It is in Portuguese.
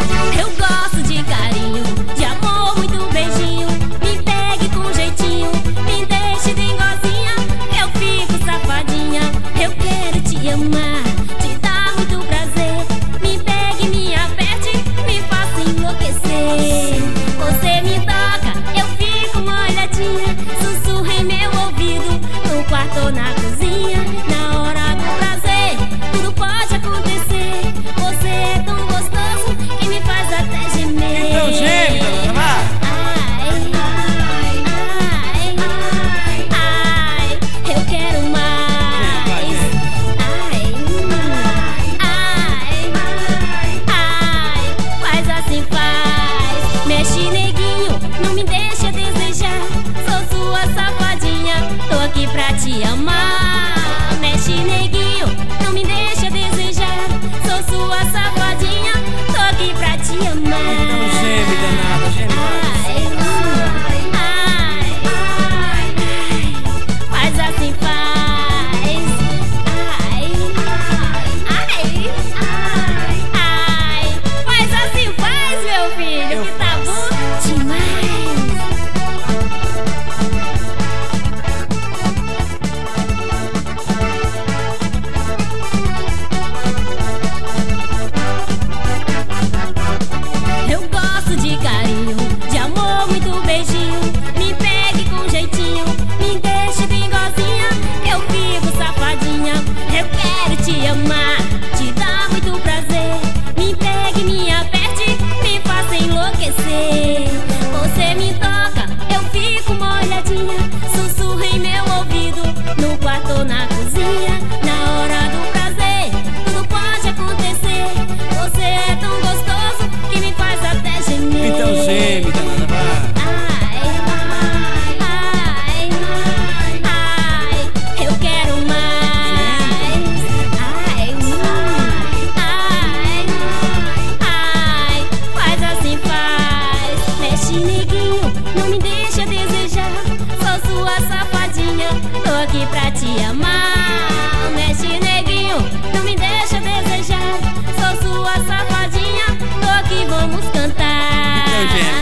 Eu gosto de carinho, de amor, muito beijinho. Me pegue com jeitinho, me deixe dengozinha. Eu fico safadinha, eu quero te amar, te dar muito prazer. Me pegue, me aperte, me faça enlouquecer. Você me toca, eu fico molhadinha. Sussurra em meu ouvido, no quarto ou na cozinha. Na hora do prazer, tudo pode acontecer. Você é tão gostoso que me faz até gemer. Então geme, dona Mar. Ai, ai, ai, ai, eu quero mais. Ai, ai, ai, faz assim, faz. Mexe, neguinho, não me deixa desejar. Sou sua safadinha, tô aqui pra te amar. Mexe, neguinho, não me deixa desejar. Sou sua safadinha, tô aqui pra te amar. Então geme, danada, geme mais. Ai, ai, ai, faz assim, faz. Ai, ai, ai, faz assim, faz, meu filho, Eu que tá bom demais. Eu gosto de carinho, de amor, muito beijinho. Me pegue com jeitinho, me deixe dengozinha. Eu fico safadinha, eu quero te amar, te dar muito prazer. Me pegue, me aperte, me faça enlouquecer. Você me toca, eu fico molhadinha. Sussurra em meu ouvido, no quarto ou na cozinha. Na hora do prazer, tudo pode acontecer. Você é tão gostoso que me faz até gemer. Então geme, dona Mar. Ai, ai, ai, ai, eu quero mais. Ai, ai, ai, faz assim, faz. Mexe, neguinho, não me deixa desejar. Sou sua safadinha, tô aqui pra te amar. Mexe, neguinho, não me deixa desejar. Sou sua safadinha, tô aqui, vamos cantar. Então geme.